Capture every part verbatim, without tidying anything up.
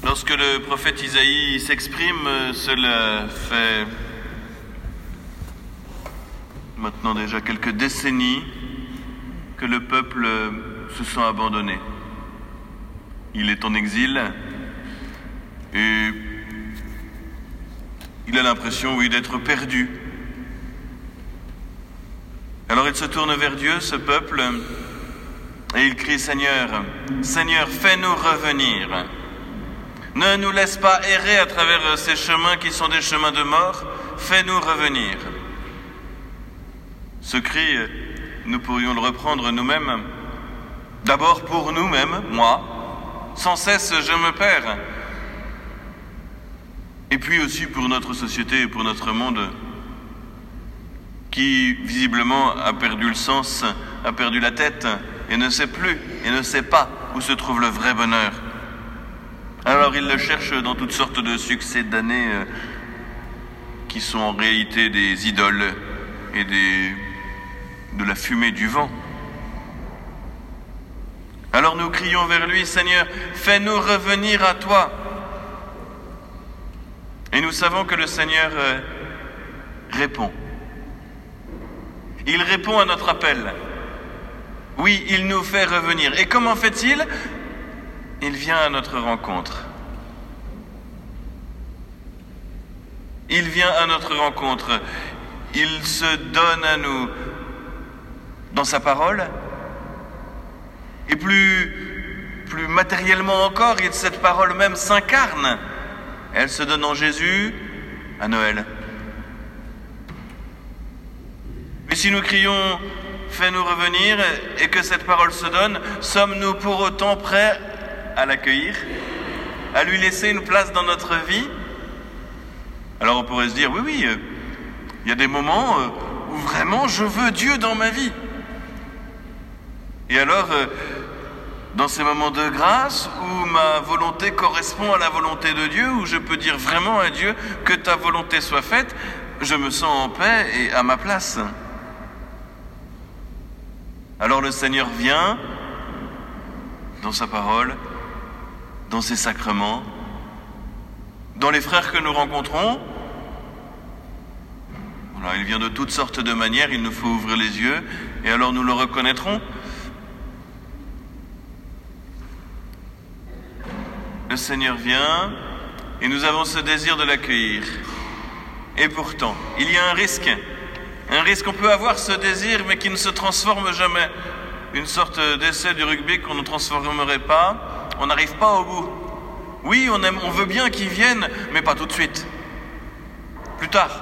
Lorsque le prophète Isaïe s'exprime, cela fait maintenant déjà quelques décennies que le peuple se sent abandonné. Il est en exil et il a l'impression, oui, d'être perdu. Alors il se tourne vers Dieu, ce peuple, et il crie: Seigneur, Seigneur, fais-nous revenir. Ne nous laisse pas errer à travers ces chemins qui sont des chemins de mort. Fais-nous revenir. Ce cri, nous pourrions le reprendre nous-mêmes. D'abord pour nous-mêmes, moi. Sans cesse, je me perds. Et puis aussi pour notre société et pour notre monde, qui visiblement a perdu le sens, a perdu la tête, et ne sait plus, et ne sait pas où se trouve le vrai bonheur. Alors il le cherche dans toutes sortes de succès d'années euh, qui sont en réalité des idoles et des, de la fumée du vent. Alors nous crions vers lui: Seigneur, fais-nous revenir à toi. Et nous savons que le Seigneur euh, répond. Il répond à notre appel. Oui, il nous fait revenir. Et comment fait-il ? Il vient à notre rencontre. Il vient à notre rencontre. Il se donne à nous dans sa parole. Et plus, plus matériellement encore, cette parole même s'incarne. Elle se donne en Jésus à Noël. Mais si nous crions « Fais-nous revenir » et que cette parole se donne, sommes-nous pour autant prêts à l'accueillir, à lui laisser une place dans notre vie? Alors on pourrait se dire, oui, oui, il euh, y a des moments euh, où vraiment je veux Dieu dans ma vie. Et alors, euh, dans ces moments de grâce, où ma volonté correspond à la volonté de Dieu, où je peux dire vraiment à Dieu que ta volonté soit faite, je me sens en paix et à ma place. Alors le Seigneur vient dans sa parole, dans ses sacrements, dans les frères que nous rencontrons. Voilà, il vient de toutes sortes de manières, il nous faut ouvrir les yeux, et alors nous le reconnaîtrons. Le Seigneur vient, et nous avons ce désir de l'accueillir. Et pourtant, il y a un risque. Un risque, on peut avoir ce désir, mais qui ne se transforme jamais. Une sorte d'essai du rugby qu'on ne transformerait pas, on n'arrive pas au bout. Oui, on aime, on veut bien qu'ils viennent, mais pas tout de suite. Plus tard.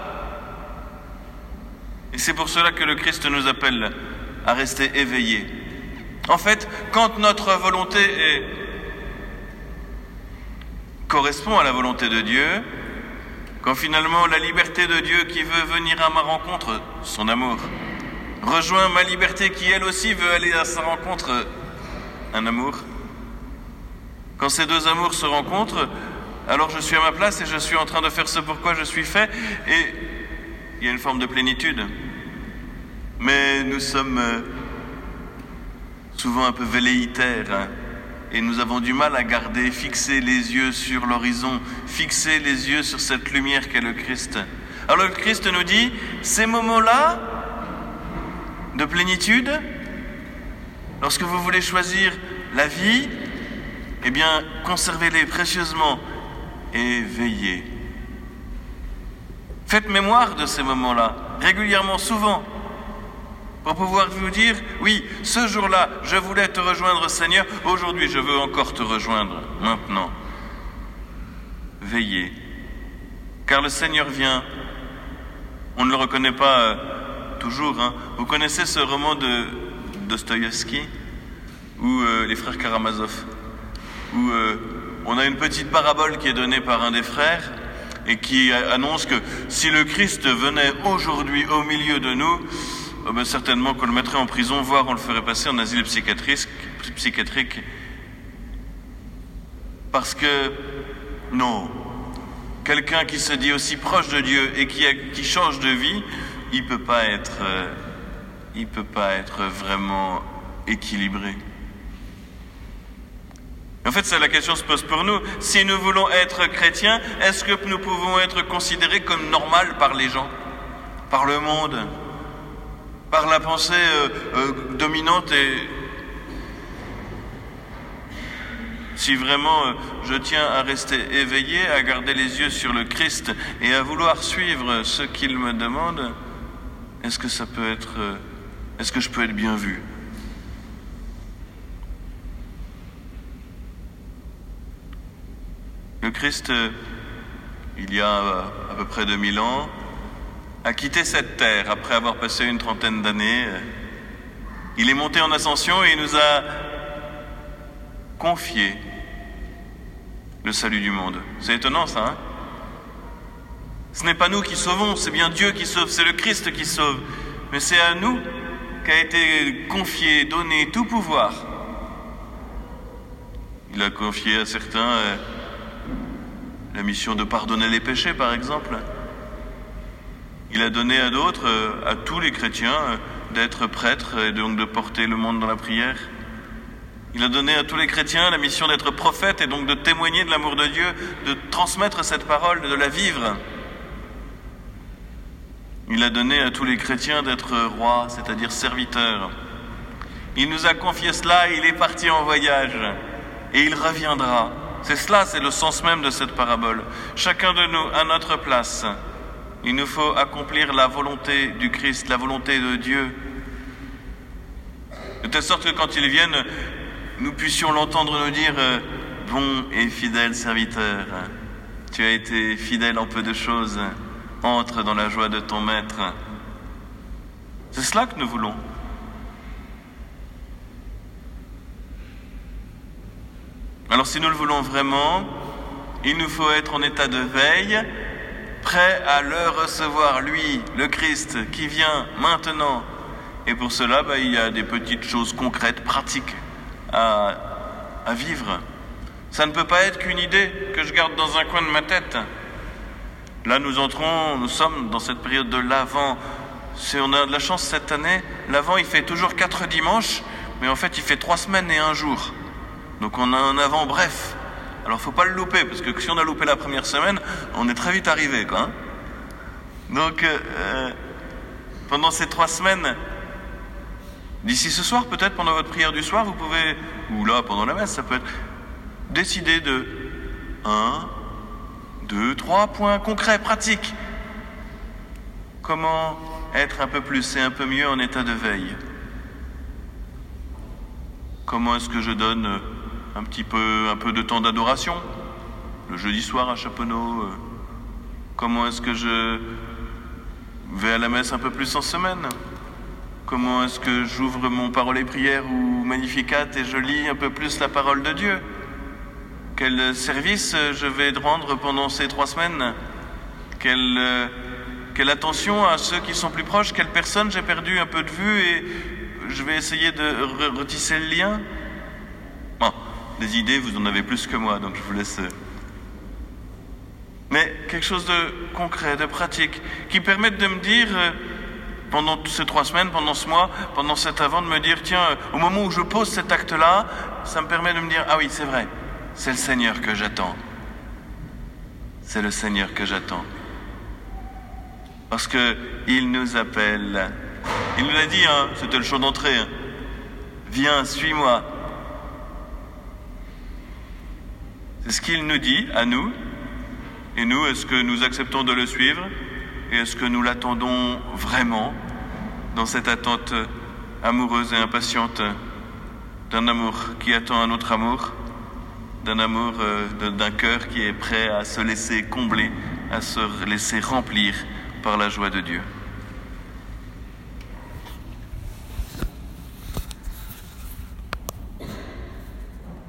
Et c'est pour cela que le Christ nous appelle à rester éveillés. En fait, quand notre volonté est... correspond à la volonté de Dieu, quand finalement la liberté de Dieu qui veut venir à ma rencontre, son amour, rejoint ma liberté qui elle aussi veut aller à sa rencontre, un amour. Quand ces deux amours se rencontrent, alors je suis à ma place et je suis en train de faire ce pourquoi je suis fait, et il y a une forme de plénitude. Mais nous sommes souvent un peu velléitaires, hein, et nous avons du mal à garder, fixer les yeux sur l'horizon, fixer les yeux sur cette lumière qu'est le Christ. Alors le Christ nous dit, ces moments-là de plénitude, lorsque vous voulez choisir la vie, eh bien, conservez-les précieusement et veillez. Faites mémoire de ces moments-là, régulièrement, souvent, pour pouvoir vous dire, oui, ce jour-là, je voulais te rejoindre, Seigneur, aujourd'hui, je veux encore te rejoindre, maintenant. Veillez, car le Seigneur vient. On ne le reconnaît pas euh, toujours, hein. Vous connaissez ce roman de Dostoïevski, ou euh, les frères Karamazov, où euh, on a une petite parabole qui est donnée par un des frères et qui annonce que si le Christ venait aujourd'hui au milieu de nous, euh, ben certainement qu'on le mettrait en prison, voire on le ferait passer en asile psychiatrique, psychiatrique. Parce que, non, quelqu'un qui se dit aussi proche de Dieu et qui, a, qui change de vie, il peut pas être, euh, il peut pas être vraiment équilibré. En fait, c'est la question se pose pour nous. Si nous voulons être chrétiens, est-ce que nous pouvons être considérés comme normal par les gens, par le monde, par la pensée euh, euh, dominante et... Si vraiment euh, je tiens à rester éveillé, à garder les yeux sur le Christ et à vouloir suivre ce qu'il me demande, est-ce que ça peut être, euh, est-ce que je peux être bien vu? Le Christ, euh, il y a euh, à peu près deux mille ans, a quitté cette terre après avoir passé une trentaine d'années. Il est monté en ascension et il nous a confié le salut du monde. C'est étonnant ça, hein? Ce n'est pas nous qui sauvons, c'est bien Dieu qui sauve, c'est le Christ qui sauve. Mais c'est à nous qu'a été confié, donné tout pouvoir. Il a confié à certains euh, la mission de pardonner les péchés, par exemple. Il a donné à d'autres, euh, à tous les chrétiens, euh, d'être prêtres et donc de porter le monde dans la prière. Il a donné à tous les chrétiens la mission d'être prophètes et donc de témoigner de l'amour de Dieu, de transmettre cette parole, de la vivre. Il a donné à tous les chrétiens d'être rois, c'est-à-dire serviteurs. Il nous a confié cela, il est parti en voyage et il reviendra. C'est cela, c'est le sens même de cette parabole. Chacun de nous à notre place. Il nous faut accomplir la volonté du Christ, la volonté de Dieu. De telle sorte que quand il vienne, nous puissions l'entendre nous dire euh, « Bon et fidèle serviteur, tu as été fidèle en peu de choses, entre dans la joie de ton maître. » C'est cela que nous voulons. Alors si nous le voulons vraiment, il nous faut être en état de veille, prêt à le recevoir, lui, le Christ, qui vient maintenant. Et pour cela, bah, il y a des petites choses concrètes, pratiques à, à vivre. Ça ne peut pas être qu'une idée que je garde dans un coin de ma tête. Là, nous entrons, nous sommes dans cette période de l'Avent. Si on a de la chance cette année, l'Avent, il fait toujours quatre dimanches, mais en fait, il fait trois semaines et un jour. Donc on a un Avant bref. Alors, faut pas le louper, parce que si on a loupé la première semaine, on est très vite arrivé, quoi. Hein. Donc, euh, pendant ces trois semaines, d'ici ce soir, peut-être pendant votre prière du soir, vous pouvez, ou là, pendant la messe, ça peut être, décider de un, deux, trois points concrets, pratiques. Comment être un peu plus et un peu mieux en état de veille? Comment est-ce que je donne un petit peu, un peu de temps d'adoration, le jeudi soir à Chaponneau? euh, Comment est-ce que je vais à la messe un peu plus en semaine? Comment est-ce que j'ouvre mon parole et prière ou Magnificat et je lis un peu plus la parole de Dieu? Quel service je vais rendre pendant ces trois semaines? Quelle, euh, quelle attention à ceux qui sont plus proches? Quelle personne j'ai perdu un peu de vue et je vais essayer de retisser le lien? Bon, des idées, vous en avez plus que moi, donc je vous laisse... Mais quelque chose de concret, de pratique, qui permette de me dire, euh, pendant ces trois semaines, pendant ce mois, pendant cet avant, de me dire, tiens, euh, au moment où je pose cet acte-là, ça me permet de me dire, ah oui, c'est vrai, c'est le Seigneur que j'attends. C'est le Seigneur que j'attends. Parce que il nous appelle. Il nous l'a dit, hein, c'était le chant d'entrée. Hein. Viens, suis-moi. C'est ce qu'il nous dit à nous. Et nous, est-ce que nous acceptons de le suivre? Et est-ce que nous l'attendons vraiment dans cette attente amoureuse et impatiente d'un amour qui attend un autre amour, d'un amour, euh, de, d'un cœur qui est prêt à se laisser combler, à se laisser remplir par la joie de Dieu?